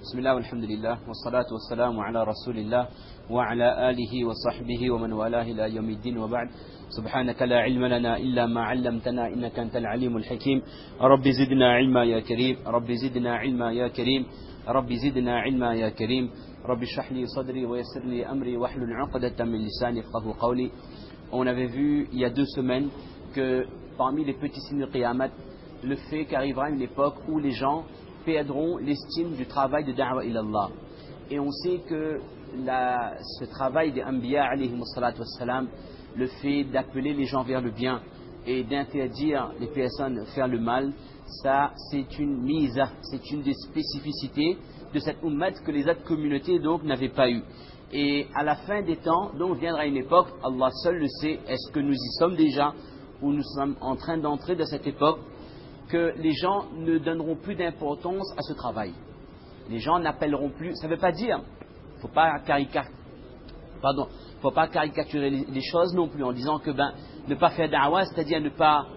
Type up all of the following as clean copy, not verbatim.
بسم الله والحمد لله والصلاة والسلام على رسول الله وعلى آله وصحبه ومن والاه إلى يوم الدين وبعد سبحانك لا علم لنا إلا ما علمتنا إنك أنت العليم الحكيم رب زدنا علما يا كريم رب زدنا علما يا كريم رب زدنا علما يا كريم رب اشرح لي صدري ويسر لي أمري واحلل عقدة من لساني يفقهوا قولي. On avait vu il y a 2 semaines que parmi les petits signes de Qiyamah, le fait qu'arrivera une époque où les gens perdront l'estime du travail de da'wa ilallah. Et on sait que ce travail des Anbiya alayhi salatu wassalam, le fait d'appeler les gens vers le bien et d'interdire les personnes de faire le mal, ça c'est une miza, c'est une des spécificités de cette ummat que les autres communautés donc n'avaient pas eu. Et à la fin des temps, donc viendra une époque, Allah seul le sait, est-ce que nous y sommes déjà ou nous sommes en train d'entrer dans cette époque, que les gens ne donneront plus d'importance à ce travail. Les gens n'appelleront plus, ça ne veut pas dire, il ne faut pas caricaturer les choses non plus en disant que ne pas faire da'wah, c'est-à-dire ne pas,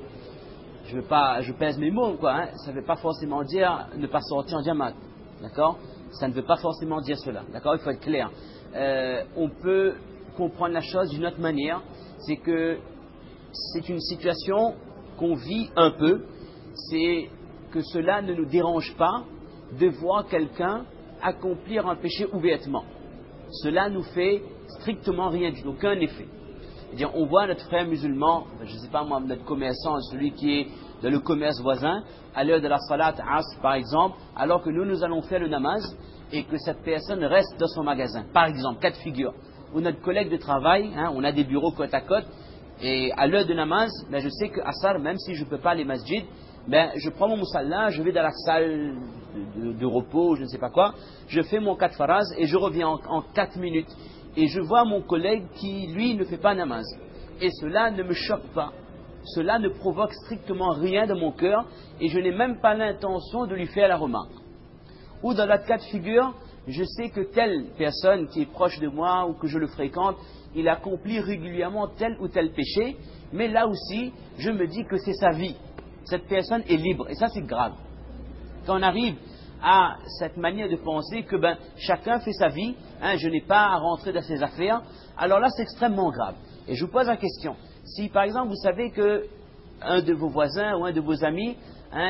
je pèse mes mots, quoi, hein, ça ne veut pas forcément dire ne pas sortir en jamaat, d'accord? Ça ne veut pas forcément dire cela, d'accord? Il faut être clair. On peut comprendre la chose d'une autre manière, c'est que c'est une situation qu'on vit un peu, c'est que cela ne nous dérange pas de voir quelqu'un accomplir un péché ouvertement. Cela nous fait strictement rien du tout, aucun effet. C'est-à-dire, on voit notre frère musulman, je ne sais pas moi, notre commerçant, celui qui est dans le commerce voisin, à l'heure de la salat asr par exemple, alors que nous allons faire le namaz et que cette personne reste dans son magasin. Par exemple, cas de figure, où notre collègue de travail, on a des bureaux côte à côte, et à l'heure de namaz, je sais qu'à Asr, même si je ne peux pas aller masjid, je prends mon musalla, je vais dans la salle de repos, je ne sais pas quoi, je fais mon 4 faraz et je reviens en 4 minutes. Et je vois mon collègue qui, lui, ne fait pas namaz. Et cela ne me choque pas. Cela ne provoque strictement rien dans mon cœur et je n'ai même pas l'intention de lui faire la remarque. Ou dans l'autre cas de figure, je sais que telle personne qui est proche de moi ou que je le fréquente, il accomplit régulièrement tel ou tel péché, mais là aussi, je me dis que c'est sa vie. Cette personne est libre, et ça c'est grave. Quand on arrive à cette manière de penser que chacun fait sa vie, je n'ai pas à rentrer dans ses affaires, alors là c'est extrêmement grave. Et je vous pose la question, si par exemple vous savez que un de vos voisins ou un de vos amis,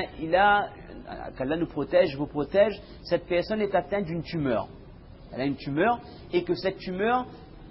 qu'Allah nous protège, vous protège, cette personne est atteinte d'une tumeur. Elle a une tumeur, et que cette tumeur,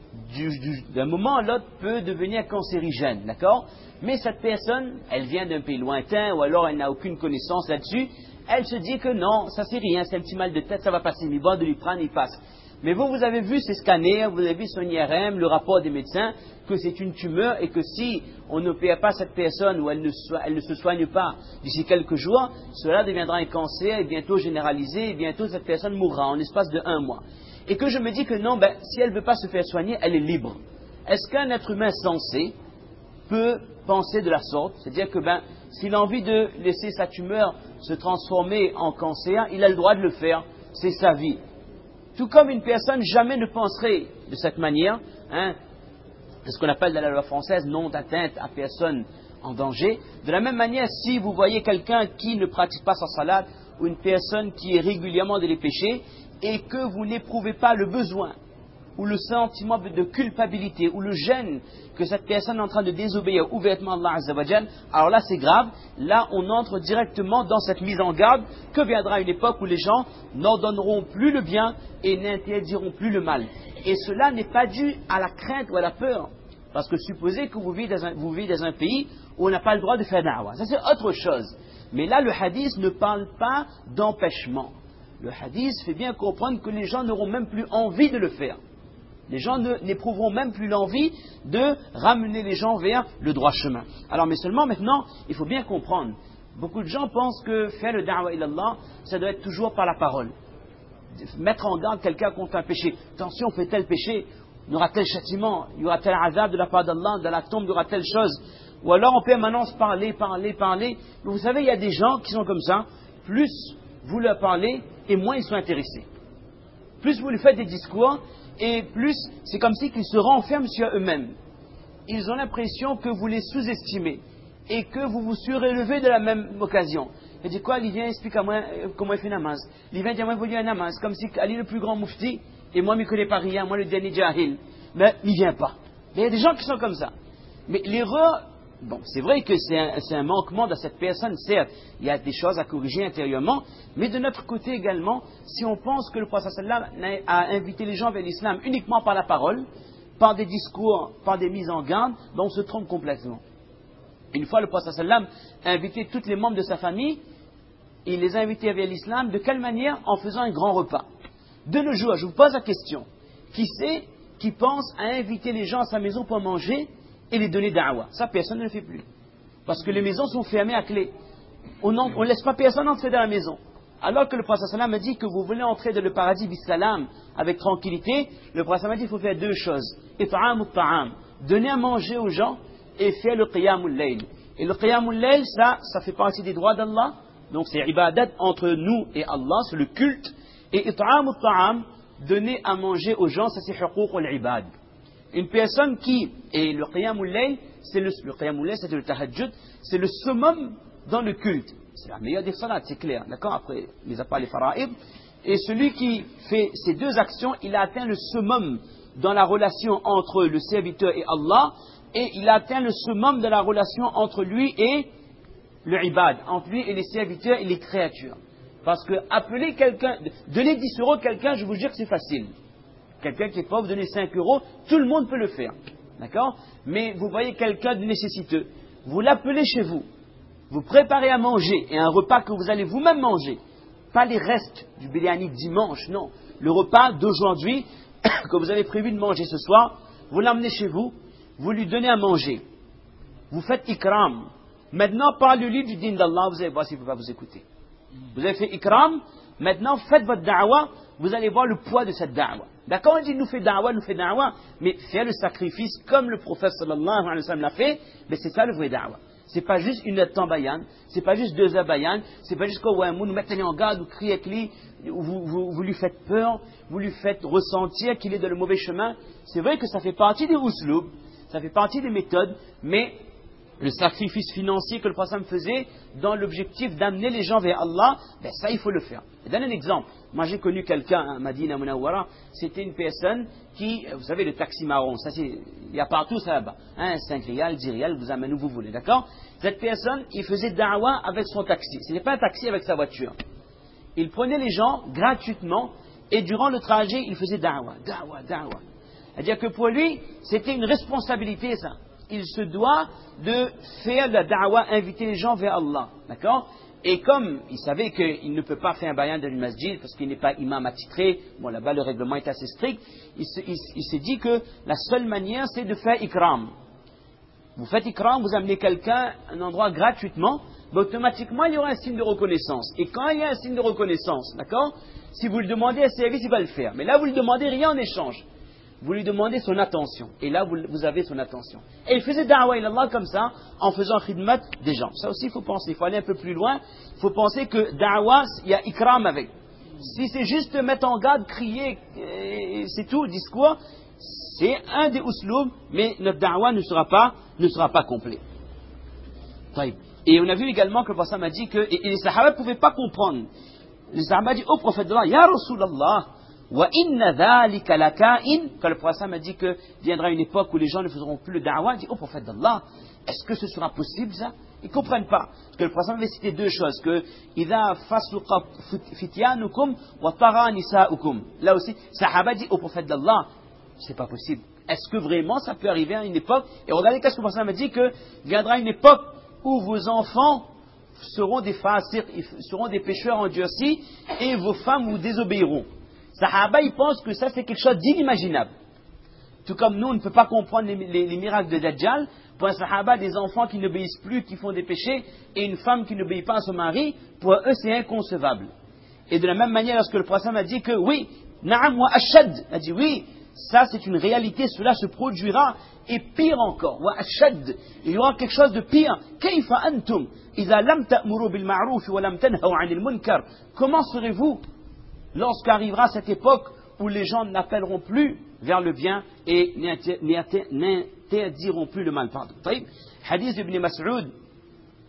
d'un moment à l'autre, peut devenir cancérigène, d'accord? Mais cette personne, elle vient d'un pays lointain, ou alors elle n'a aucune connaissance là-dessus, elle se dit que non, ça c'est rien, c'est un petit mal de tête, ça va passer, mais bon, de lui prendre, il passe. Mais vous avez vu ces scanners, vous avez vu son IRM, le rapport des médecins, que c'est une tumeur et que si on n'opère pas cette personne ou elle ne se soigne pas d'ici quelques jours, cela deviendra un cancer et bientôt généralisé et bientôt cette personne mourra en l'espace de 1 mois. Et que je me dis que non, si elle ne veut pas se faire soigner, elle est libre. Est-ce qu'un être humain sensé peut penser de la sorte? C'est-à-dire que s'il a envie de laisser sa tumeur se transformer en cancer, il a le droit de le faire, c'est sa vie. Tout comme une personne jamais ne penserait de cette manière, c'est ce qu'on appelle dans la loi française, non d'atteinte à personne en danger. De la même manière, si vous voyez quelqu'un qui ne pratique pas sa salat, ou une personne qui est régulièrement dans les péchés, et que vous n'éprouvez pas le besoin, ou le sentiment de culpabilité, ou le gêne que cette personne est en train de désobéir ouvertement à Allah Azza wa Jal, alors là c'est grave, là on entre directement dans cette mise en garde que viendra une époque où les gens n'ordonneront plus le bien et n'interdiront plus le mal. Et cela n'est pas dû à la crainte ou à la peur, parce que supposez que vous vivez dans un pays où on n'a pas le droit de faire da'wah, ça c'est autre chose. Mais là le hadith ne parle pas d'empêchement. Le hadith fait bien comprendre que les gens n'auront même plus envie de le faire. Les gens n'éprouveront même plus l'envie de ramener les gens vers le droit chemin. Alors, mais seulement maintenant, il faut bien comprendre. Beaucoup de gens pensent que faire le da'wah ilallah, ça doit être toujours par la parole. Mettre en garde quelqu'un contre un péché. Attention, on fait tel péché, il y aura tel châtiment, il y aura tel azab de la part d'Allah, dans la tombe, il y aura telle chose. Ou alors en permanence parler. Mais vous savez, il y a des gens qui sont comme ça. Plus vous leur parlez, et moins ils sont intéressés. Plus vous lui faites des discours, et plus c'est comme si qu'ils se renferment sur eux-mêmes. Ils ont l'impression que vous les sous-estimez et que vous vous surélevez de la même occasion. Il dit quoi? Il vient expliquer à moi comment il fait namaz. Il vient dire moi, il faut dire un namaz. Comme si Ali est le plus grand moufti, et moi, je ne connais pas rien, moi, le dernier jahil. Mais il ne vient pas. Mais il y a des gens qui sont comme ça. Mais l'erreur, bon, c'est vrai que c'est un manquement de cette personne, certes. Il y a des choses à corriger intérieurement. Mais de notre côté également, si on pense que le prophète sallam a invité les gens vers l'islam uniquement par la parole, par des discours, par des mises en garde, ben on se trompe complètement. Une fois, le prophète sallam a invité tous les membres de sa famille, il les a invités vers l'islam, de quelle manière? En faisant un grand repas. De nos jours, je vous pose la question, qui c'est qui pense à inviter les gens à sa maison pour manger et les donner da'wa? Ça, personne ne le fait plus. Parce que les maisons sont fermées à clé. On ne laisse pas personne entrer dans la maison. Alors que le prophète sallam a dit que vous voulez entrer dans le paradis bisalam avec tranquillité, le prophète sallam a dit qu'il faut faire deux choses. It'am ou ta'am. Donner à manger aux gens et faire le qiyamul layl. Et le qiyamul layl, ça fait partie des droits d'Allah. Donc c'est ibadat entre nous et Allah, c'est le culte. Et it'am ou ta'am, donner à manger aux gens, ça c'est huquq al-ibad. Une personne qui, et le qiyamul layl, c'est le qiyamul layl, c'est le tahajjud, c'est le summum dans le culte. C'est la meilleure des salats, c'est clair, d'accord? Après, mis à part les fara'id. Et celui qui fait ces deux actions, il a atteint le summum dans la relation entre le serviteur et Allah, et il a atteint le summum de la relation entre lui et le ibad, entre lui et les serviteurs et les créatures. Parce que appeler quelqu'un, donner 10 euros à quelqu'un, je vous jure que c'est facile. Quelqu'un qui est pauvre, donner 5 euros, tout le monde peut le faire. D'accord? Mais vous voyez quelqu'un de nécessiteux, vous l'appelez chez vous, vous préparez à manger, et un repas que vous allez vous-même manger, pas les restes du biryani dimanche, non. Le repas d'aujourd'hui, que vous avez prévu de manger ce soir, vous l'emmenez chez vous, vous lui donnez à manger. Vous faites ikram. Maintenant, parlez-lui du din d'Allah, vous allez voir s'il ne peut pas vous écouter. Vous avez fait ikram, maintenant faites votre da'wa, vous allez voir le poids de cette da'wa. D'accord, on dit nous fait da'wa, mais faire le sacrifice comme le prophète sallallahu alayhi wa sallam l'a fait, mais c'est ça le vrai da'wa. C'est pas juste une heure de temps bayan, c'est pas juste 2 heures bayan, c'est pas juste qu'on ouais, nous mettez en garde, vous criez avec lui, vous lui faites peur, vous lui faites ressentir qu'il est dans le mauvais chemin. C'est vrai que ça fait partie des usloub, ça fait partie des méthodes, mais le sacrifice financier que le prophète faisait dans l'objectif d'amener les gens vers Allah, ben ça il faut le faire. Je donne un exemple. Moi j'ai connu quelqu'un à Madina Munawwara, c'était une personne qui, vous savez le taxi marron, ça c'est, il y a partout ça là-bas, 5 riyals, 10 riyals, vous amenez où vous voulez, d'accord? Cette personne, il faisait da'wa avec son taxi, ce n'est pas un taxi avec sa voiture. Il prenait les gens gratuitement et durant le trajet il faisait da'wa. C'est-à-dire que pour lui, c'était une responsabilité ça. Il se doit de faire la da'wa, inviter les gens vers Allah. D'accord? Et comme il savait qu'il ne peut pas faire un bayan dans le masjid parce qu'il n'est pas imam attitré, bon là-bas le règlement est assez strict, il s'est dit que la seule manière c'est de faire ikram. Vous faites ikram, vous amenez quelqu'un à un endroit gratuitement, mais automatiquement il y aura un signe de reconnaissance. Et quand il y a un signe de reconnaissance, d'accord? Si vous lui demandez un service, il va le faire. Mais là vous ne lui demandez rien en échange. Vous lui demandez son attention. Et là, vous avez son attention. Et il faisait da'wa ilallah comme ça, en faisant khidmat des gens. Ça aussi, il faut penser. Il faut aller un peu plus loin. Il faut penser que da'wa, il y a ikram avec. Si c'est juste mettre en garde, crier, c'est tout, discours, c'est un des usloubs, mais notre da'wa ne sera pas complet. Et on a vu également que le prophète m'a dit que, et les sahaba ne pouvaient pas comprendre. Les sahaba dit au prophète d'Allah, Ya Rasulallah, wa inna dhalika laka'in, quand le prophète m'a dit que viendra une époque où les gens ne feront plus le da'wa, il dit au prophète d'Allah, est-ce que ce sera possible ça? Ils ne comprennent pas. Parce que le prophète avait cité deux choses, que idha fasuqa fityanukum wa tara nisa'ukum. Là aussi, sahaba dit au prophète d'Allah, c'est pas possible. Est-ce que vraiment ça peut arriver à une époque? Et regardez qu'est-ce que le prophète m'a dit, que viendra une époque où vos enfants seront des fasiq, seront des pécheurs endurcis, et vos femmes vous désobéiront. Sahaba, ils pensent que ça c'est quelque chose d'inimaginable. Tout comme nous, on ne peut pas comprendre les miracles de Dajjal. Pour un sahaba, des enfants qui n'obéissent plus, qui font des péchés, et une femme qui n'obéit pas à son mari, pour eux c'est inconcevable. Et de la même manière, lorsque le prophète a dit que oui, na'am wa ashad, a dit oui, ça c'est une réalité, cela se produira, et pire encore, wa ashad, il y aura quelque chose de pire. Kayfa antum, idha lam ta'muru bil ma'ruf wa lam tanhaw 'anil munkar. Comment serez-vous lorsqu'arrivera cette époque où les gens n'appelleront plus vers le bien et n'interdiront plus le mal. Hadith d'Ibn Mas'ud,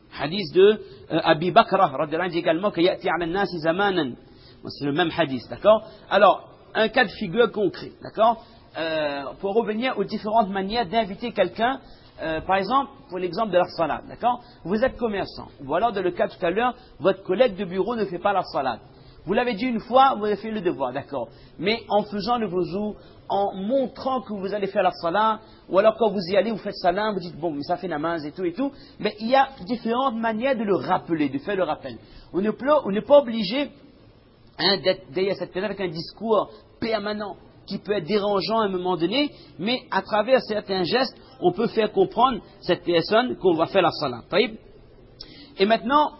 Hadith de Abi Bakra, radhiyallahu anhu, dit également que ya'ti 'ala an-nasi zamanan. C'est le même hadith, d'accord? Alors, un cas de figure concret, d'accord? Pour revenir aux différentes manières d'inviter quelqu'un, par exemple, pour l'exemple de la salade, d'accord? Vous êtes commerçant, ou alors dans le cas tout à l'heure, votre collègue de bureau ne fait pas la salade. Vous l'avez dit une fois, vous avez fait le devoir, d'accord? Mais en faisant le wuzu, en montrant que vous allez faire la salat, ou alors quand vous y allez, vous faites salam, vous dites bon, mais ça fait namaz et tout, mais il y a différentes manières de le rappeler, de faire le rappel. On n'est pas obligé d'être derrière cette personne avec un discours permanent qui peut être dérangeant à un moment donné, mais à travers certains gestes, on peut faire comprendre cette personne qu'on va faire la salat. Et maintenant,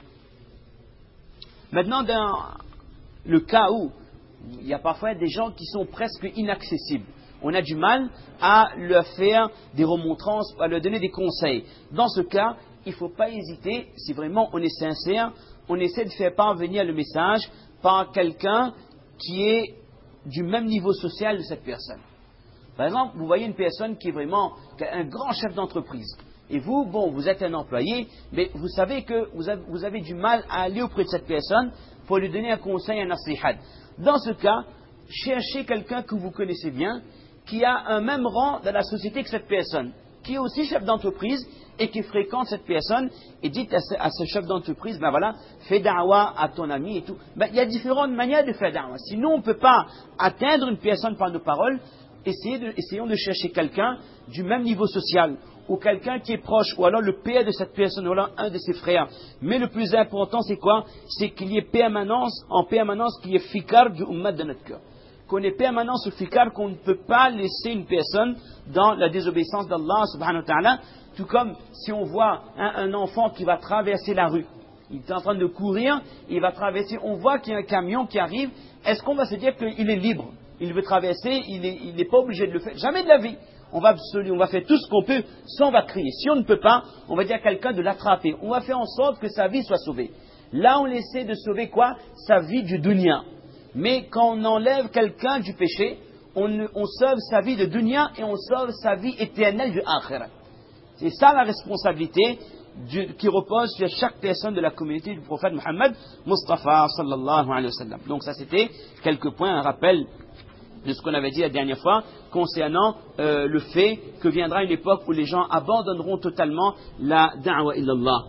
dans le cas où il y a parfois des gens qui sont presque inaccessibles, on a du mal à leur faire des remontrances, à leur donner des conseils. Dans ce cas, il ne faut pas hésiter, si vraiment on est sincère, on essaie de faire parvenir le message par quelqu'un qui est du même niveau social de cette personne. Par exemple, vous voyez une personne qui est vraiment un grand chef d'entreprise. Et vous, vous êtes un employé, mais vous savez que vous avez du mal à aller auprès de cette personne pour lui donner un conseil, un nasihat. Dans ce cas, cherchez quelqu'un que vous connaissez bien, qui a un même rang dans la société que cette personne, qui est aussi chef d'entreprise et qui fréquente cette personne, et dites à ce chef d'entreprise, fais da'wa à ton ami et tout. Il y a différentes manières de faire da'wa. Sinon, on ne peut pas atteindre une personne par nos paroles. Essayons de chercher quelqu'un du même niveau social, ou quelqu'un qui est proche, ou alors le père de cette personne, ou alors un de ses frères. Mais le plus important, c'est quoi? C'est qu'il y ait en permanence, qu'il y ait fikar du ummah de notre cœur. Qu'on ait permanence au fikar, qu'on ne peut pas laisser une personne dans la désobéissance d'Allah subhanahu wa ta'ala, tout comme si on voit un enfant qui va traverser la rue. Il est en train de courir, il va traverser, on voit qu'il y a un camion qui arrive, est-ce qu'on va se dire qu'il est libre? Il veut traverser, il n'est pas obligé de le faire. Jamais de la vie. On va faire tout ce qu'on peut, sans on va crier. Si on ne peut pas, on va dire à quelqu'un de l'attraper. On va faire en sorte que sa vie soit sauvée. Là, on essaie de sauver quoi? Sa vie du dunya. Mais quand on enlève quelqu'un du péché, on sauve sa vie de dunya et on sauve sa vie éternelle du akhirah. C'est ça la responsabilité qui repose sur chaque personne de la communauté du prophète Muhammad Mustafa sallallahu alayhi wa sallam. Donc ça c'était quelques points, un rappel de ce qu'on avait dit la dernière fois concernant le fait que viendra une époque où les gens abandonneront totalement la da'wa illallah.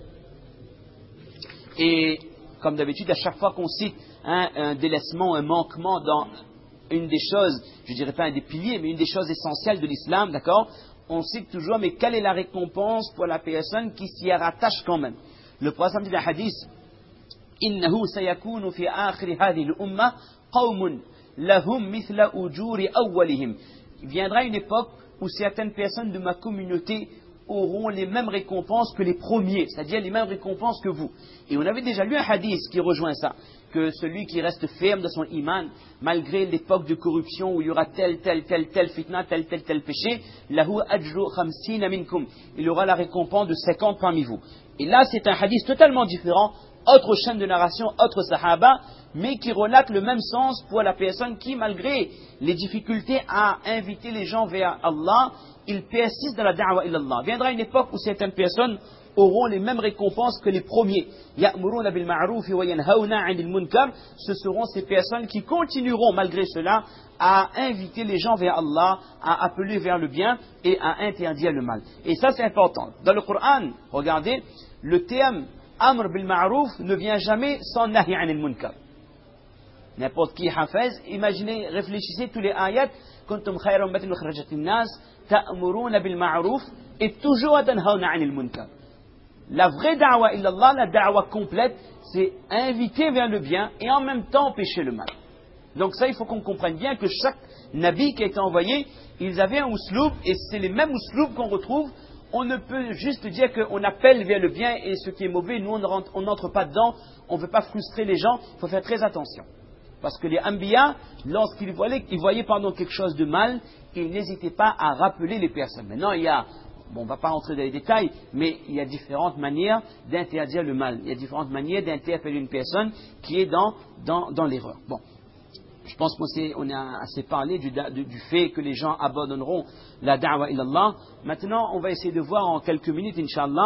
Et comme d'habitude, à chaque fois qu'on cite un délaissement, un manquement dans une des choses, je ne dirais pas un des piliers, mais une des choses essentielles de l'islam, d'accord, on cite toujours, mais quelle est la récompense pour la personne qui s'y rattache quand même? Le prophète dit dans le hadith, إنه سيكون في آخر هذه الأمة قوم لهم مثل أجور أولهم. Il viendra une époque où certaines personnes de ma communauté auront les mêmes récompenses que les premiers, c'est-à-dire les mêmes récompenses que vous. Et on avait déjà lu un hadith qui rejoint ça, que celui qui reste ferme de son iman, malgré l'époque de corruption où il y aura tel fitna, tel péché, lahu ajru khamsina minkum, il aura la récompense de 50 parmi vous. Et là, c'est un hadith totalement différent, autre chaîne de narration, autre sahaba, mais qui relate le même sens pour la personne qui, malgré les difficultés à inviter les gens vers Allah, il persiste dans la da'wa illallah. Viendra une époque où certaines personnes auront les mêmes récompenses que les premiers. Ya'muruna bil ma'ruf wa yanhauna 'anil munkar. Ce seront ces personnes qui continueront malgré cela à inviter les gens vers Allah, à appeler vers le bien et à interdire le mal. Et ça c'est important. Dans le Coran, regardez, le terme Amr bil ma'ruf ne vient jamais sans nahi 'anil munkar. N'importe qui hafez, imaginez, réfléchissez tous les ayats, kuntum khayra ummatin ukhrajat lin-nas ta'muruna bil ma'ruf et toujours tanhauna 'anil munkar. La vraie da'wa illallah, la da'wa complète, c'est inviter vers le bien et en même temps empêcher le mal. Donc ça, il faut qu'on comprenne bien que chaque nabi qui a été envoyé, ils avaient un usloub et c'est les mêmes usloubs qu'on retrouve. On ne peut juste dire qu'on appelle vers le bien et ce qui est mauvais, nous on n'entre pas dedans, on ne veut pas frustrer les gens, il faut faire très attention. Parce que les Anbiya, lorsqu'ils voyaient quelque chose de mal, ils n'hésitaient pas à rappeler les personnes. Maintenant, on ne va pas rentrer dans les détails, mais il y a différentes manières d'interdire le mal. Il y a différentes manières d'interpeller une personne qui est dans l'erreur. Bon, je pense qu'on a assez parlé du fait que les gens abandonneront la da'wa illallah. Maintenant, on va essayer de voir en quelques minutes, Inch'Allah,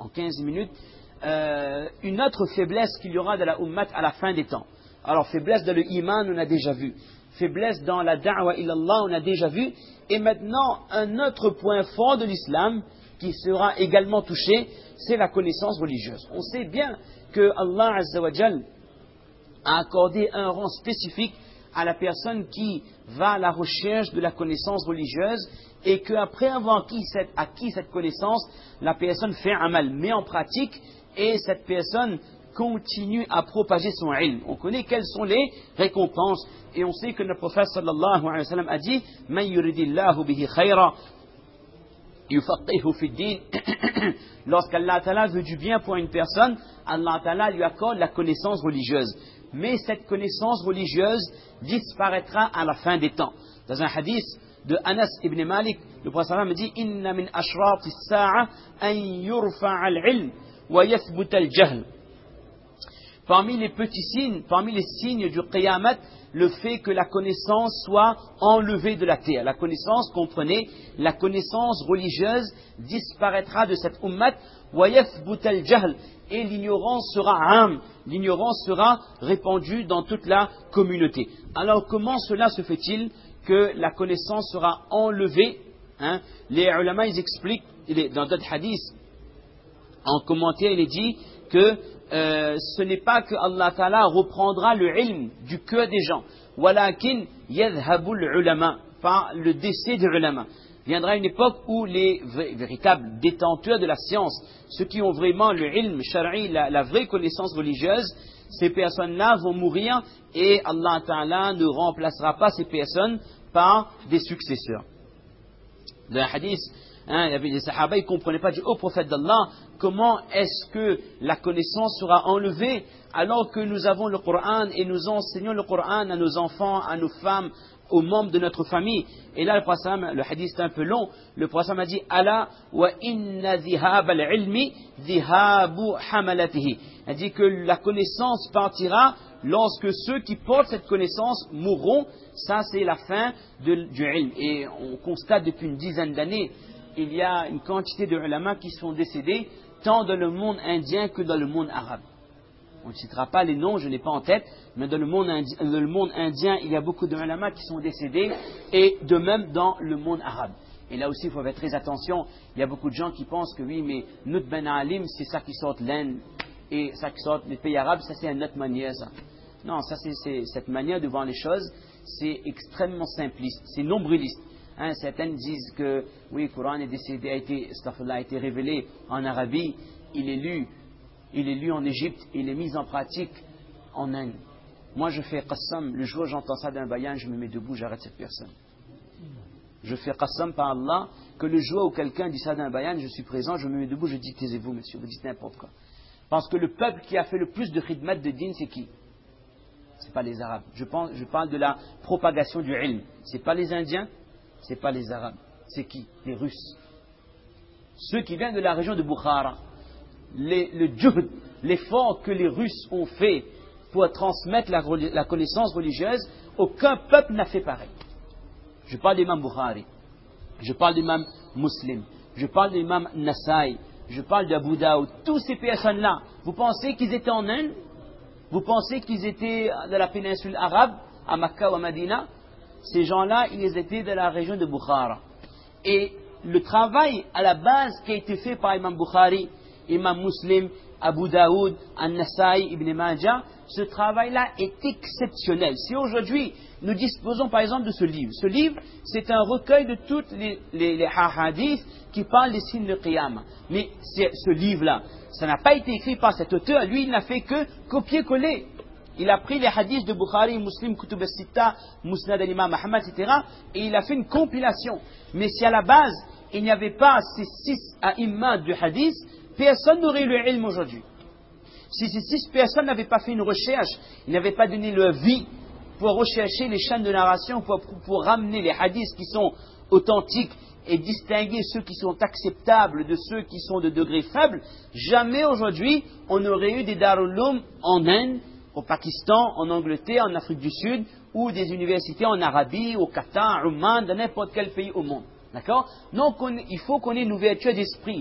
en 15 minutes, une autre faiblesse qu'il y aura de la Ummat à la fin des temps. Alors, faiblesse dans le iman, on a déjà vu. Faiblesse dans la da'wa ilallah, on a déjà vu. Et maintenant, un autre point fort de l'islam qui sera également touché, c'est la connaissance religieuse. On sait bien que Allah Azza wa Jal a accordé un rang spécifique à la personne qui va à la recherche de la connaissance religieuse et qu'après avoir acquis cette connaissance, la personne fait un mal, met en pratique et cette personne continue à propager son ilm. On connaît quelles sont les récompenses et on sait que le prophète sallallahu alayhi wa sallam a dit « Man yuridillahu bihi khayra yufaqihu fi din » Lorsqu'Allah Ta'ala veut du bien pour une personne, Allah Ta'ala lui accorde la connaissance religieuse. Mais cette connaissance religieuse disparaîtra à la fin des temps. Dans un hadith de Anas ibn Malik, le prophète sallallahu alayhi wa sallam dit « Inna min ashrati as-sa'a an yurfa'a al-ilm wa yathbuta al-jahl » Parmi les petits signes, parmi les signes du Qiyamat, le fait que la connaissance soit enlevée de la terre. La connaissance, comprenez, la connaissance religieuse disparaîtra de cette ummat, wa yathbut al-jahl, et l'ignorance sera répandue dans toute la communauté. Alors comment cela se fait-il que la connaissance sera enlevée? Les ulama, ils expliquent, dans d'autres hadiths, en commentaire, il est dit que ce n'est pas que Allah Ta'ala reprendra le ilm du cœur des gens. Walakin yadhabul ulama, par le décès des ulama. Viendra une époque où les véritables détenteurs de la science, ceux qui ont vraiment le ilm shar'i, la vraie connaissance religieuse, ces personnes-là vont mourir et Allah Ta'ala ne remplacera pas ces personnes par des successeurs. Dans un hadith, il y avait des sahaba, ils ne comprenaient pas du haut prophète d'Allah, comment est-ce que la connaissance sera enlevée alors que nous avons le Coran et nous enseignons le Coran à nos enfants, à nos femmes, aux membres de notre famille. Et là, le hadith est un peu long, le prophète a dit « Ala wa inna dhihab al-ilmi dhihabu hamalatihi » Il dit que la connaissance partira lorsque ceux qui portent cette connaissance mourront. Ça, c'est la fin du ilm. Et on constate depuis une dizaine d'années, il y a une quantité de ulama qui sont décédés, tant dans le monde indien que dans le monde arabe. On ne citera pas les noms, je n'ai pas en tête, mais dans le monde indien, il y a beaucoup de ulama qui sont décédés, et de même dans le monde arabe. Et là aussi, il faut faire très attention. Il y a beaucoup de gens qui pensent que oui, mais notre ben alim, c'est ça qui sort de l'Inde, et ça qui sort des pays arabes, ça c'est une autre manière, ça. Non, ça c'est cette manière de voir les choses, c'est extrêmement simpliste, c'est nombriliste. Certains disent que oui, le Coran est décédé, a été révélé en Arabie, il est lu en Égypte, il est mis en pratique en Inde. Moi je fais qassam, le jour où j'entends ça d'un bayan, je me mets debout, j'arrête cette personne. Je fais qassam par Allah, que le jour où quelqu'un dit ça d'un bayan, je suis présent, je me mets debout, je dis taisez-vous monsieur, vous dites n'importe quoi. Parce que le peuple qui a fait le plus de khidmat de din, c'est qui? Ce n'est pas les Arabes. Je parle de la propagation du ilm. Ce n'est pas les Indiens, ce n'est pas les Arabes. C'est qui? Les Russes. Ceux qui viennent de la région de Bukhara. Le juhd, l'effort que les Russes ont fait pour transmettre la connaissance religieuse, aucun peuple n'a fait pareil. Je parle d'Imam Bukhari, je parle d'Imam Muslim, je parle d'Imam Nasai, je parle d'Abu Daoud. Tous ces personnes-là, vous pensez qu'ils étaient en Inde? Vous pensez qu'ils étaient de la péninsule arabe, à Makkah ou à Medina? Ces gens-là, ils étaient de la région de Bukhara. Et le travail à la base qui a été fait par Imam Bukhari, Imam Muslim, Abu Daoud, An-Nasai, Ibn Majah, ce travail-là est exceptionnel. Si aujourd'hui, nous disposons par exemple de ce livre, c'est un recueil de toutes les hadiths qui parlent des signes de Qiyamah. Mais ce livre-là, ça n'a pas été écrit par cet auteur, lui il n'a fait que copier-coller. Il a pris les hadiths de Bukhari, Muslim, Kutub al-Sitta, Musnad al-Imam Ahmad, etc. et il a fait une compilation. Mais si à la base, il n'y avait pas ces 6 a'immas du hadith, personne n'aurait eu le ilm aujourd'hui. Si ces 6 personnes n'avaient pas fait une recherche, ils n'avaient pas donné leur vie pour rechercher les chaînes de narration, pour ramener les hadiths qui sont authentiques et distinguer ceux qui sont acceptables de ceux qui sont de degré faible, jamais aujourd'hui on aurait eu des Darul Uloom en Inde, au Pakistan, en Angleterre, en Afrique du Sud, ou des universités en Arabie, au Qatar, au Oman, dans n'importe quel pays au monde. D'accord? Donc il faut qu'on ait une ouverture d'esprit,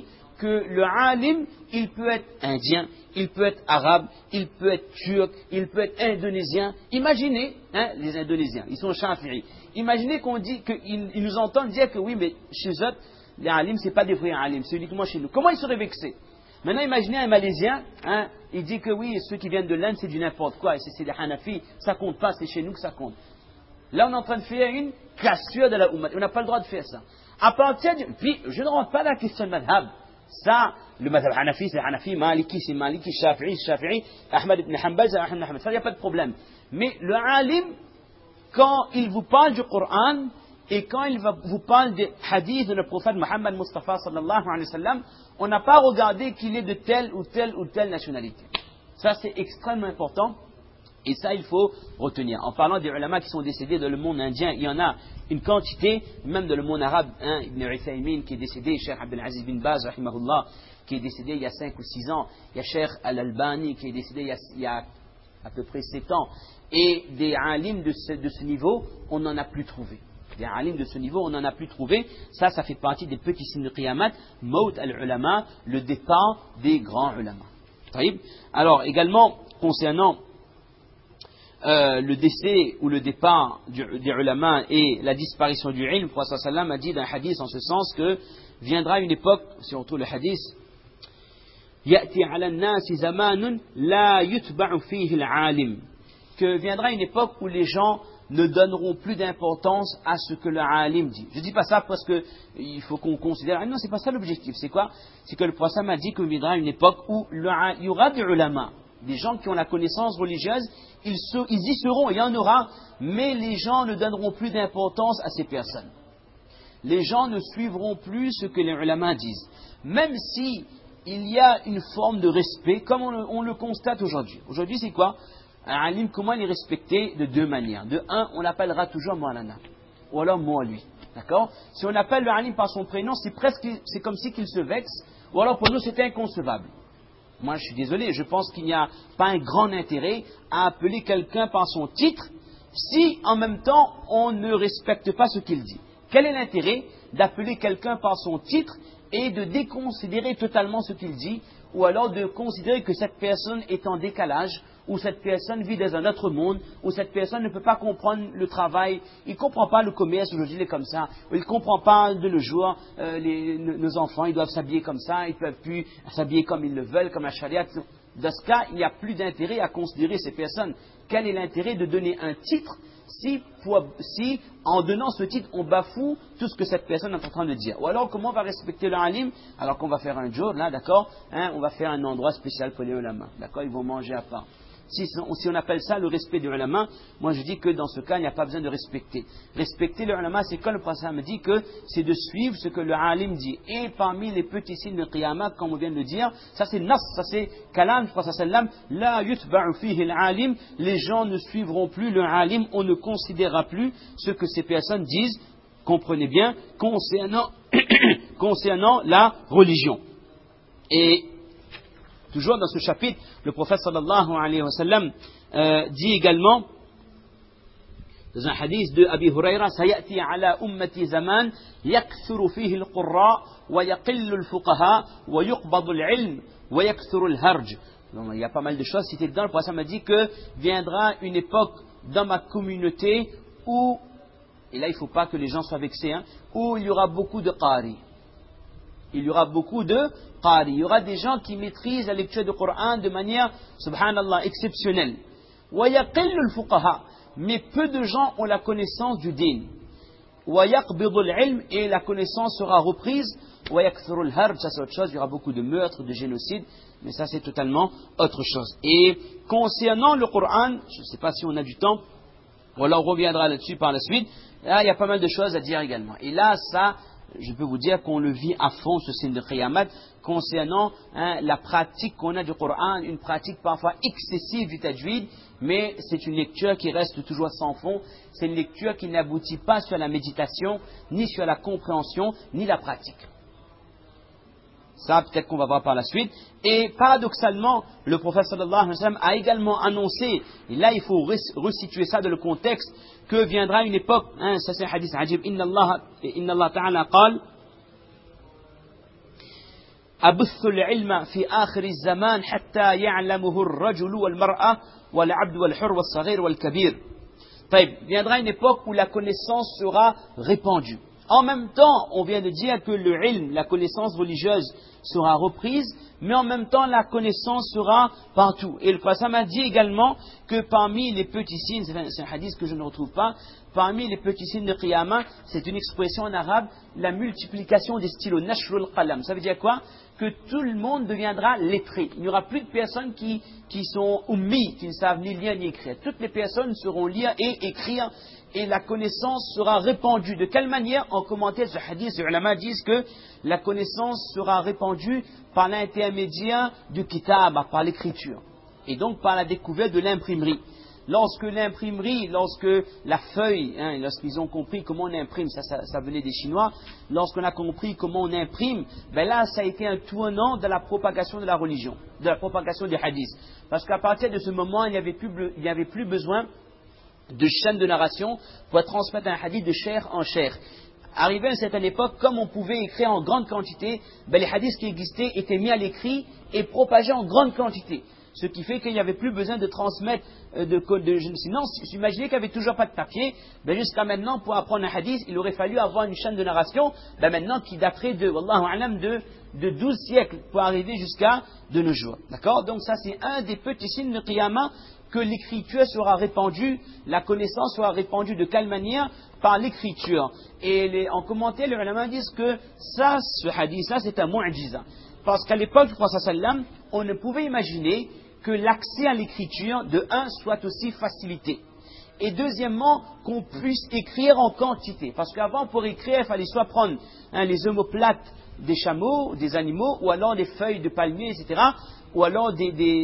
que le alim, il peut être indien, il peut être arabe, il peut être turc, il peut être indonésien. Imaginez, les Indonésiens, ils sont shafi'i. Imaginez qu'on dit qu'ils nous entendent dire que oui, mais chez eux, les alims, c'est pas des vrais alims, c'est uniquement chez nous. Comment ils seraient vexés? Maintenant, imaginez un Malaisien, il dit que oui, ceux qui viennent de l'Inde, c'est du n'importe quoi, et c'est des Hanafis, ça compte pas, c'est chez nous que ça compte. Là, on est en train de faire une cassure de la Ummah. On n'a pas le droit de faire ça. À partir de... Puis, je ne rentre pas dans la question de madhab. Ça, le madhab Hanafi, c'est Hanafi, Maliki, c'est Maliki, Shafi'i, c'est Shafi'i, Ahmad ibn Hanbal, c'est Ahmad ibn Hanbal. Ça, il n'y a pas de problème. Mais le alim, quand il vous parle du Coran, et quand il vous parle des hadiths de le prophète Muhammad Mustafa sallallahu alayhi wa sallam, on n'a pas regardé qu'il est de telle ou telle ou telle nationalité. Ça, c'est extrêmement important. Et ça, il faut retenir. En parlant des ulama qui sont décédés dans le monde indien, il y en a une quantité, même dans le monde arabe, Ibn Uthaymin qui est décédé, Cheikh Abdelaziz bin Baz, rahimahullah, qui est décédé il y a 5 ou 6 ans, il y a Cheikh Al-Albani qui est décédé il y a à peu près 7 ans, et des alims de ce niveau, on n'en a plus trouvé. Des alims de ce niveau, on n'en a plus trouvé. Ça fait partie des petits signes de Qiyamah, Maut al-Ulama, le départ des grands ulama. Alors, également, concernant le décès ou le départ des ulama et la disparition du ilm, le prophète sallam a dit dans un hadith en ce sens que viendra une époque, si on trouve le hadith, يأتي على الناس زمان لا يتبع فيه العالم, que viendra une époque où les gens ne donneront plus d'importance à ce que le alim dit. Je ne dis pas ça parce que il faut qu'on considère. Non, c'est pas ça l'objectif. C'est quoi? C'est que le prophète m'a dit qu'il viendra une époque où il y aura des ulama, des gens qui ont la connaissance religieuse, ils y seront, il y en aura, mais les gens ne donneront plus d'importance à ces personnes. Les gens ne suivront plus ce que les ulama disent. Même si il y a une forme de respect, comme on le constate aujourd'hui. Aujourd'hui, c'est quoi? Un alim, comment il est respecté? De deux manières. De un, on l'appellera toujours Mawlana, ou alors Mawli. D'accord? Si on appelle le alim par son prénom, c'est comme si qu'il se vexe, ou alors pour nous, c'est inconcevable. Moi, je suis désolé, je pense qu'il n'y a pas un grand intérêt à appeler quelqu'un par son titre si, en même temps, on ne respecte pas ce qu'il dit. Quel est l'intérêt d'appeler quelqu'un par son titre et de déconsidérer totalement ce qu'il dit, ou alors de considérer que cette personne est en décalage, ou cette personne vit dans un autre monde, ou cette personne ne peut pas comprendre le travail, il ne comprend pas le commerce, aujourd'hui il est comme ça, ou il ne comprend pas de nos jours, nos enfants ils doivent s'habiller comme ça, ils ne peuvent plus s'habiller comme ils le veulent, comme la charia. Dans ce cas, il n'y a plus d'intérêt à considérer ces personnes. Quel est l'intérêt de donner un titre si, en donnant ce titre, on bafoue tout ce que cette personne est en train de dire? Ou alors, comment on va respecter le alim? Alors qu'on va faire un jour, là, d'accord, on va faire un endroit spécial pour les ulama, d'accord, ils vont manger à part. Si on appelle ça le respect du ulama, moi je dis que dans ce cas, il n'y a pas besoin de respecter. Respecter le ulama, c'est quand le prophète me dit que c'est de suivre ce que le alim dit. Et parmi les petits signes de qiyamah, comme on vient de le dire, ça c'est nas, ça c'est kalam du prophète sallam, la yutba'u fihi al-alim, les gens ne suivront plus le alim, on ne considérera plus ce que ces personnes disent, comprenez bien, concernant la religion. Et toujours dans ce chapitre, le prophète sallallahu alayhi wa sallam dit également, dans un hadith de Abi Huraira, سَيَأْتِي عَلَى أُمَّتِ زَمَانٍ يَكْثُرُ فِيهِ الْقُرَّاءُ وَيَقِلُّ الْفُقَهَاءُ وَيُقْبَضُ الْعِلْمُ وَيَكْثُرُ الْهَرْجُ. Il y a pas mal de choses citées dedans. Le prophète m'a dit que viendra une époque dans ma communauté où, et là il ne faut pas que les gens soient vexés, où il y aura beaucoup de qari. Il y aura beaucoup de qari. Il y aura des gens qui maîtrisent la lecture du Coran de manière, subhanallah, exceptionnelle. وَيَقِلُّ الْفُقَهَاءُ. Mais peu de gens ont la connaissance du din. وَيَقْبِضُ الْعِلْمُ. Et la connaissance sera reprise. وَيَكْثُرُ الْهَرْجُ. Ça c'est autre chose. Il y aura beaucoup de meurtres, de génocides. Mais ça c'est totalement autre chose. Et concernant le Coran, je ne sais pas si on a du temps, ou alors on reviendra là-dessus par la suite. Là il y a pas mal de choses à dire également. Et là ça, je peux vous dire qu'on le vit à fond, ce signe de Qiyamah, concernant la pratique qu'on a du Coran, une pratique parfois excessive du tajwid, mais c'est une lecture qui reste toujours sans fond, c'est une lecture qui n'aboutit pas sur la méditation, ni sur la compréhension, ni la pratique. Ça, peut-être qu'on va voir par la suite. Et paradoxalement, le prophète sallallahu alayhi wa sallam a également annoncé, et là il faut resituer ça dans le contexte, que viendra une époque, ça c'est un hadith ajib, inna Allah ta'ala qal, أبث العلم في آخر الزمان حتى يعلمه الرجل والمرأة والعبد والحر والصغير والكبير. Viendra une époque où la connaissance sera répandue. En même temps, on vient de dire que le ilm, la connaissance religieuse, sera reprise, mais en même temps, la connaissance sera partout. Et le prophète m'a dit également que parmi les petits signes, c'est un hadith que je ne retrouve pas, parmi les petits signes de Qiyamah, c'est une expression en arabe, la multiplication des stylos, nashrul qalam. Ça veut dire quoi? Que tout le monde deviendra lettré. Il n'y aura plus de personnes qui sont ummi, qui ne savent ni lire ni écrire. Toutes les personnes sauront lire et écrire, et la connaissance sera répandue. De quelle manière? En commentaire de ce hadith, les ulama disent que la connaissance sera répandue par l'intermédiaire du kitab, par l'écriture, et donc par la découverte de l'imprimerie. Lorsque la feuille, lorsqu'ils ont compris comment on imprime, ça venait des Chinois, lorsqu'on a compris comment on imprime, là ça a été un tournant de la propagation de la religion, de la propagation des hadiths. Parce qu'à partir de ce moment, il n'y avait plus besoin de chaîne de narration pour transmettre un hadith de chair en chair. Arrivé à une certaine époque, comme on pouvait écrire en grande quantité, les hadiths qui existaient étaient mis à l'écrit et propagés en grande quantité. Ce qui fait qu'il n'y avait plus besoin de transmettre sinon, imaginez qu'il n'y avait toujours pas de papier, jusqu'à maintenant, pour apprendre un hadith, il aurait fallu avoir une chaîne de narration, maintenant qui daterait de 12 siècles, pour arriver jusqu'à de nos jours. D'accord? Donc ça, c'est un des petits signes de Qiyamah, que l'écriture sera répandue, la connaissance sera répandue de quelle manière? Par l'écriture. Et en commentaire, les ulama disent que ce hadith-là, c'est un mu'jiza. Parce qu'à l'époque du Prophète sallam, on ne pouvait imaginer que l'accès à l'écriture, de un, soit aussi facilité. Et deuxièmement, qu'on puisse écrire en quantité. Parce qu'avant, pour écrire, il fallait soit prendre les omoplates des chameaux, des animaux, ou alors des feuilles de palmier, etc., ou alors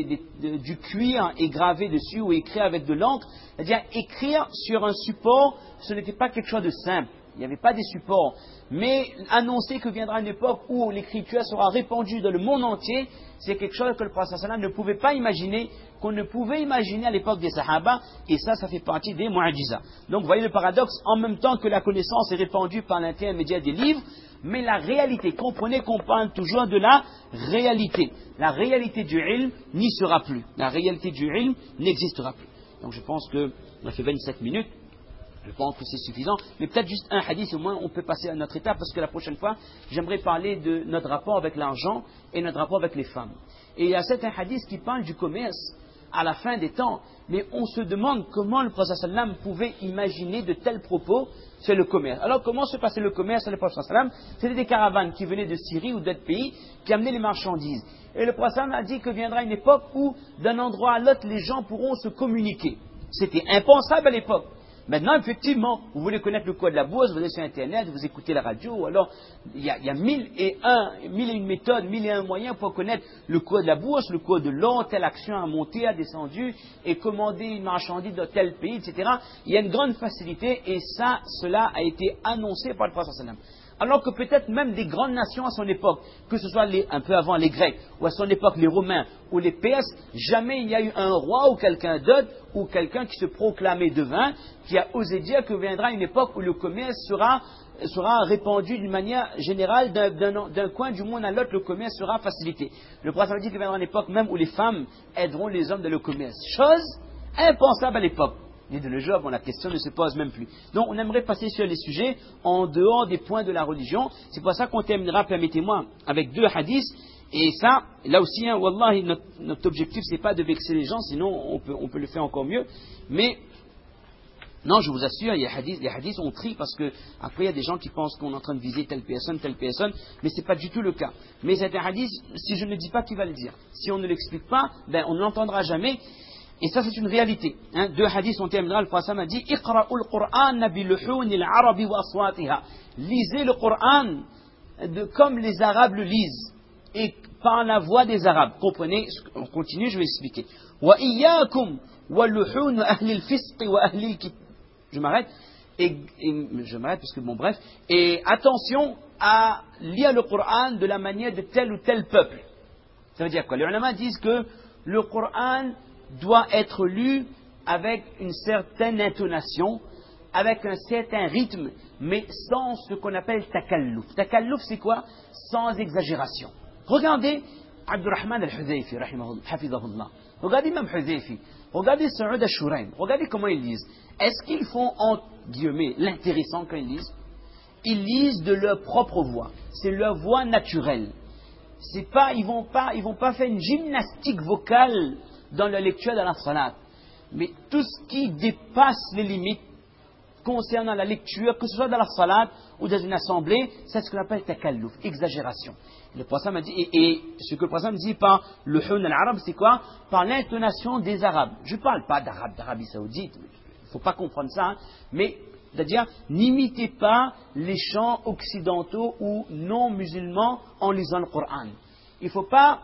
du cuir et gravé dessus, ou écrire avec de l'encre. C'est-à-dire, écrire sur un support, ce n'était pas quelque chose de simple. Il n'y avait pas des supports. Mais annoncer que viendra une époque où l'écriture sera répandue dans le monde entier, c'est quelque chose que le prophète sallam ne pouvait pas imaginer, qu'on ne pouvait imaginer à l'époque des Sahaba, et ça fait partie des mu'ajizas. Donc vous voyez le paradoxe, en même temps que la connaissance est répandue par l'intermédiaire des livres, mais la réalité, comprenez qu'on parle toujours de la réalité. La réalité du ilm n'y sera plus. La réalité du ilm n'existera plus. Donc je pense qu'on a fait 27 minutes. Je pense que c'est suffisant, mais peut-être juste un hadith, au moins on peut passer à notre étape, parce que la prochaine fois, j'aimerais parler de notre rapport avec l'argent et notre rapport avec les femmes. Et il y a certains hadiths qui parlent du commerce à la fin des temps, mais on se demande comment le prophète sallam pouvait imaginer de tels propos sur le commerce. Alors comment se passait le commerce à l'époque du prophète sallam? C'était des caravanes qui venaient de Syrie ou d'autres pays, qui amenaient les marchandises. Et le prophète sallam a dit que viendra une époque où d'un endroit à l'autre, les gens pourront se communiquer. C'était impensable à l'époque. Maintenant, effectivement, vous voulez connaître le code de la bourse, vous allez sur Internet, vous écoutez la radio, ou alors il y a mille et une méthodes, mille et un moyens pour connaître le code de la bourse, le code de l'or, telle action a monté, a descendu, et commander une marchandise dans tel pays, etc. Il y a une grande facilité, et cela a été annoncé par le prophète sallam. Alors que peut-être même des grandes nations à son époque, que ce soit un peu avant les Grecs, ou à son époque les Romains, ou les Perses, jamais il n'y a eu un roi ou quelqu'un d'autre, ou quelqu'un qui se proclamait devin, qui a osé dire que viendra une époque où le commerce sera répandu d'une manière générale, d'un coin du monde à l'autre, le commerce sera facilité. Le prophète a dit qu'il viendra une époque même où les femmes aideront les hommes dans le commerce. Chose impensable à l'époque. Et de nos jours, la question ne se pose même plus. Donc, on aimerait passer sur les sujets en dehors des points de la religion. C'est pour ça qu'on terminera, permettez-moi, avec 2 hadiths. Et ça, là aussi, wallahi, notre objectif, c'est pas de vexer les gens, sinon on peut le faire encore mieux. Mais, non, je vous assure, les hadiths on trie parce que après il y a des gens qui pensent qu'on est en train de viser telle personne, mais c'est pas du tout le cas. Mais c'est un hadith, si je ne dis pas qui va le dire, si on ne l'explique pas, on ne l'entendra jamais. Et ça, c'est une réalité. 2 hadiths, on terminera. Le prophète a dit Iqra'ul Qur'an bi luhunil arabi wa aswatiha. Lisez le Qur'an comme les Arabes le lisent et par la voix des Arabes. Comprenez? On continue, je vais expliquer. Wa iyyakum wa luhun ahli al-fisq wa ahli al-kitab. Je m'arrête. Parce que bref. Et attention à lire le Qur'an de la manière de tel ou tel peuple. Ça veut dire quoi? Les ulama disent que le Qur'an doit être lu avec une certaine intonation, avec un certain rythme, mais sans ce qu'on appelle takalluf. Takalluf, c'est quoi? Sans exagération. Regardez Abdurrahman al-Hudhayfi, hafidahullah. Regardez même Hudhayfi. Regardez Saoud al-Shuraim. Regardez comment ils lisent. Est-ce qu'ils font, entre guillemets, l'intéressant quand ils lisent? Ils lisent de leur propre voix. C'est leur voix naturelle. C'est pas, ils vont pas faire une gymnastique vocale dans la lecture de la salat. Mais tout ce qui dépasse les limites concernant la lecture, que ce soit dans la salat ou dans une assemblée, c'est ce qu'on appelle takalluf, exagération. Le prophète m'a dit, et ce que le prophète dit par le hun al-arab, c'est quoi? Par l'intonation des Arabes. Je ne parle pas d'Arabie Saoudite, il ne faut pas comprendre ça, hein, mais c'est-à-dire, n'imitez pas les chants occidentaux ou non musulmans en lisant le Coran. Il ne faut pas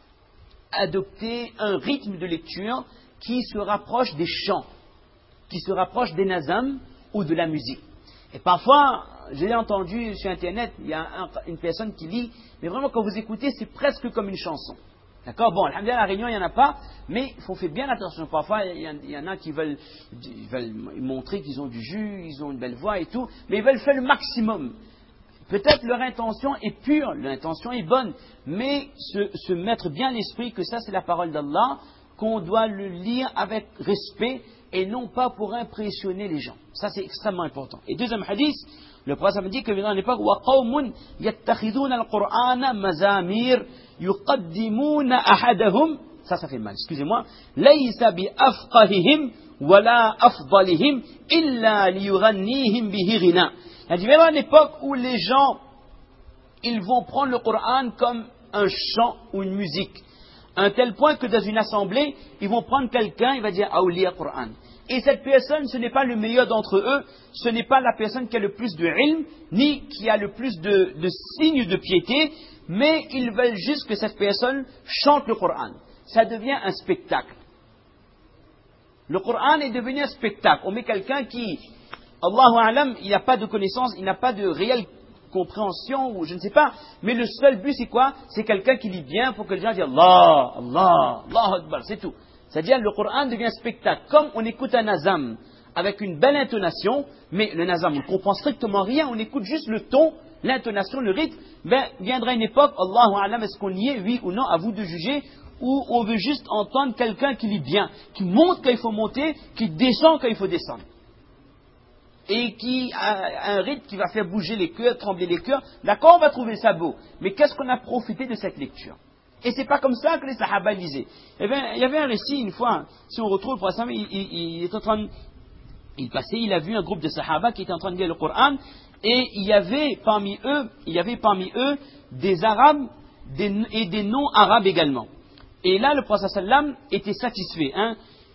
adopter un rythme de lecture qui se rapproche des chants, qui se rapproche des nazam ou de la musique. Et parfois, j'ai entendu sur Internet, il y a une personne qui lit, mais vraiment quand vous écoutez, c'est presque comme une chanson. D'accord? Bon, alhamdoulilah, à la Réunion, il n'y en a pas, mais il faut faire bien attention. Parfois, il y en a qui veulent montrer qu'ils ont du jus, ils ont une belle voix et tout, mais ils veulent faire le maximum. Peut-être leur intention est pure, l'intention est bonne, mais se mettre bien l'esprit que ça, c'est la parole d'Allah, qu'on doit le lire avec respect et non pas pour impressionner les gens. Ça, c'est extrêmement important. Et deuxième hadith, le prophète me dit que dans l'époque, وَقَوْمٌ يَتَّخِذُونَ الْقُرْآنَ مَزَامِيرَ يُقَدِّمُونَ أَحَدَهُمْ ça fait mal, excusez-moi. لَيْسَ بِأَفْقَهِهِمْ وَلَا أَفْضَلِهِمْ إِلَّا لِيُغَنِّيهِمْ بِهِ غِنَى. Il dit, à l'époque où les gens, ils vont prendre le Coran comme un chant ou une musique. À un tel point que dans une assemblée, ils vont prendre quelqu'un, il va dire Awliya Qur'an. Et cette personne, ce n'est pas le meilleur d'entre eux, ce n'est pas la personne qui a le plus de ilm, ni qui a le plus de signes de piété, mais ils veulent juste que cette personne chante le Coran. Ça devient un spectacle. Le Coran est devenu un spectacle. On met quelqu'un qui, Allahu A'lam, il n'a pas de connaissance, il n'a pas de réelle compréhension ou je ne sais pas, mais le seul but c'est quoi? C'est quelqu'un qui lit bien pour que les gens disent Allah, Allah, Allah Akbar, c'est tout. C'est-à-dire le Coran devient un spectacle. Comme on écoute un nazam avec une belle intonation, mais le nazam on ne comprend strictement rien, on écoute juste le ton, l'intonation, le rythme, ben viendra une époque, Allahu A'lam, est-ce qu'on y est, oui ou non, à vous de juger, où on veut juste entendre quelqu'un qui lit bien, qui monte quand il faut monter, qui descend quand il faut descendre. Et qui a un rythme qui va faire bouger les cœurs, trembler les cœurs, d'accord, on va trouver ça beau. Mais qu'est-ce qu'on a profité de cette lecture? Et c'est pas comme ça que les Sahaba lisaient. Eh bien, il y avait un récit une fois, si on retrouve le prophète, il est en train, il passait, il a vu un groupe de Sahaba qui était en train de lire le Coran, et il y avait parmi eux des Arabes et des non-Arabes également. Et là, le prophète sallam était satisfait, hein.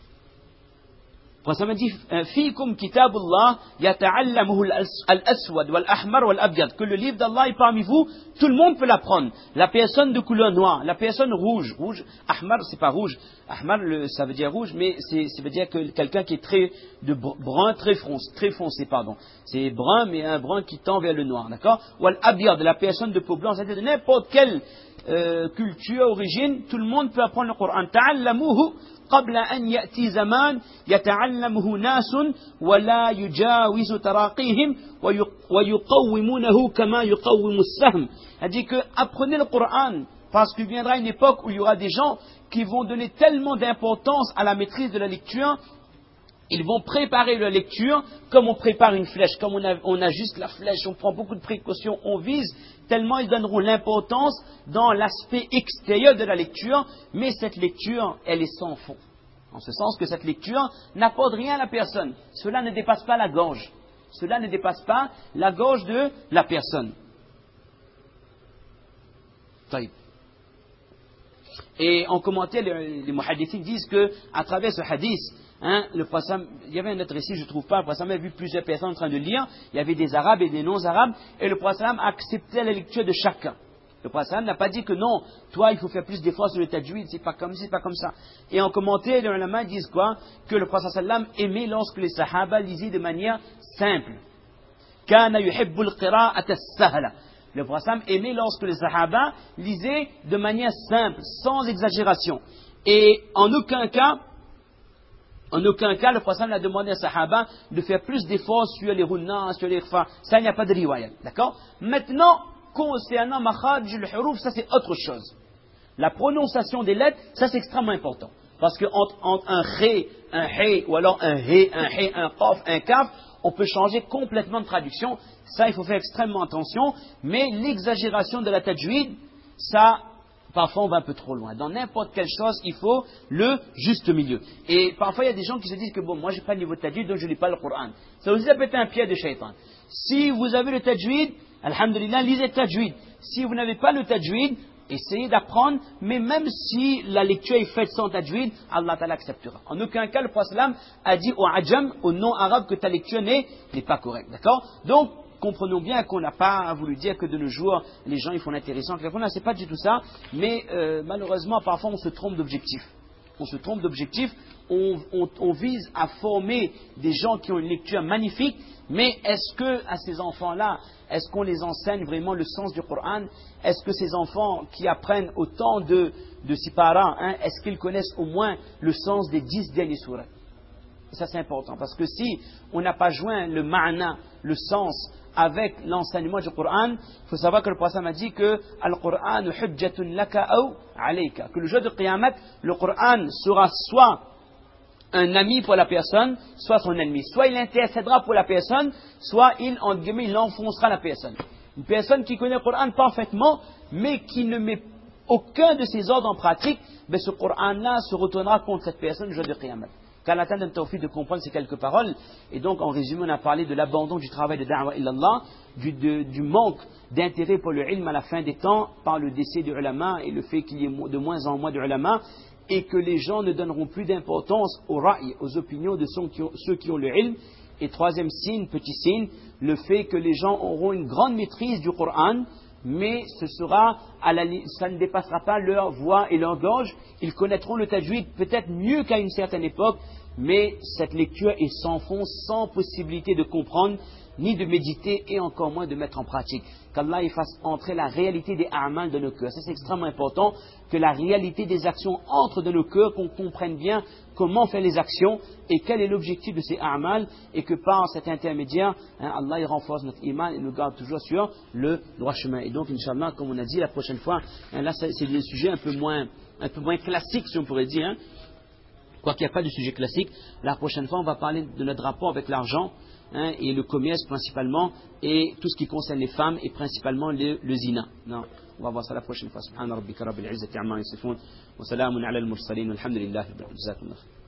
Le prophète dit Fikum kitabullah yata'allamuhu al-aswad wal-ahmar wal-abyad. Que le livre d'Allah est parmi vous, tout le monde peut l'apprendre. La personne de couleur noire, la personne rouge, ahmar c'est pas rouge, ahmar ça veut dire rouge, mais ça veut dire que quelqu'un qui est brun, très foncé, pardon. C'est brun, mais un brun qui tend vers le noir, d'accord? Wal-abyad, la personne de peau blanche, c'est-à-dire de n'importe quelle culture, origine, tout le monde peut apprendre le Coran. Ta'allamuhu قبل أن يأتي زمان يتعلمه ناس ولا يجاوز تراقيهم ويقومونه كما يقوم السهم. Elle dit que apprenez le Coran parce qu'il viendra une époque où il y aura des gens qui vont donner tellement d'importance à la maîtrise de la lecture. Ils vont préparer la lecture comme on prépare une flèche, comme on ajuste la flèche, on prend beaucoup de précautions, on vise, tellement ils donneront l'importance dans l'aspect extérieur de la lecture, mais cette lecture, elle est sans fond. En ce sens que cette lecture n'apporte rien à la personne. Cela ne dépasse pas la gorge. Cela ne dépasse pas la gorge de la personne. Et en commentaire, les muhaddithines disent que à travers ce hadith, hein, il y avait un autre récit, je ne trouve pas, le prophète a vu plusieurs personnes en train de lire, il y avait des arabes et des non-arabes, et le prophète acceptait la lecture de chacun. Le prophète n'a pas dit que non, toi il faut faire plus d'efforts sur le tajwid, c'est pas comme ça. Et en commentaire, les ulama disent quoi? Que le prophète aimait lorsque les sahaba lisaient de manière simple. Kana yuhibbul qira'ata as-sahla. Le prophète aimait lorsque les sahaba lisaient de manière simple, sans exagération. Et en aucun cas, le prophète a demandé à sahaba de faire plus d'efforts sur les runna, sur les khfa. Ça, il n'y a pas de riwayat. D'accord? Maintenant, concernant makharij al-huruf, ça c'est autre chose. La prononciation des lettres, ça c'est extrêmement important. Parce que entre un ré, un hé, ou alors un hé, un qaf, un kaf, on peut changer complètement de traduction. Ça, il faut faire extrêmement attention. Mais l'exagération de la tajwid, ça, parfois on va un peu trop loin. Dans n'importe quelle chose, il faut le juste milieu. Et parfois, il y a des gens qui se disent que bon, moi j'ai pas le niveau de tajwid, donc je lis pas le Coran. Ça aussi, ça peut être un pied de shaitan. Si vous avez le tajwid, alhamdulillah, lisez le tajwid. Si vous n'avez pas le tajwid, essayez d'apprendre, mais même si la lecture est faite sans tajwid, Allah Ta'ala acceptera. En aucun cas, le prophète a dit au adjam, au non-arabe, que ta lecture n'est pas correcte. D'accord? Donc, comprenons bien qu'on n'a pas voulu dire que de nos jours, les gens ils font l'intéressant. C'est pas du tout ça, mais malheureusement, parfois on se trompe d'objectif. On se trompe d'objectif, on vise à former des gens qui ont une lecture magnifique, mais est-ce que à ces enfants-là, est-ce qu'on les enseigne vraiment le sens du Coran? Est-ce que ces enfants qui apprennent autant de sipara, est-ce qu'ils connaissent au moins le sens des 10 derniers sourates? Ça c'est important, parce que si on n'a pas joint le ma'na, le sens, avec l'enseignement du Coran, il faut savoir que le prophète m'a dit que Al-Qur'an hujjatun laka ou alayka, que le jour de Qiyamah, le Coran sera soit un ami pour la personne, soit son ennemi. Soit il intercédera pour la personne, soit il enfoncera la personne. Une personne qui connaît le Coran parfaitement, mais qui ne met aucun de ses ordres en pratique, ben ce Coran-là se retournera contre cette personne le jour de Qiyamah. Qu'Allah donne le tawfiq de comprendre ces quelques paroles. Et donc, en résumé, on a parlé de l'abandon du travail de da'wa illallah, du manque d'intérêt pour le ilm à la fin des temps, par le décès du ulama et le fait qu'il y ait de moins en moins de ulama, et que les gens ne donneront plus d'importance aux ra'i, aux opinions de ceux qui ont le ilm. Et troisième signe, petit signe, le fait que les gens auront une grande maîtrise du Coran, mais ça ne dépassera pas leur voix et leur gorge. Ils connaîtront le tajwid peut-être mieux qu'à une certaine époque, mais cette lecture est sans fond, sans possibilité de comprendre, ni de méditer, et encore moins de mettre en pratique. Qu'Allah y fasse entrer la réalité des a'mal de nos cœurs. Ça c'est extrêmement important, que la réalité des actions entre de nos cœurs, qu'on comprenne bien comment faire les actions et quel est l'objectif de ces a'mal, et que par cet intermédiaire, Allah y renforce notre iman et nous garde toujours sur le droit chemin. Et donc, Inch'Allah, comme on a dit, la prochaine fois, là c'est des sujets un peu moins classiques, si on pourrait dire. Quoi qu'il n'y a pas de sujet classique, la prochaine fois on va parler de notre rapport avec l'argent, et le commerce principalement, et tout ce qui concerne les femmes, et principalement le zina. Non, on va voir ça la prochaine fois. Subhana rabbika rabbil izzati amma yasifun, wa salamun ala al-mursalin, walhamdulillahi rabbil alamin.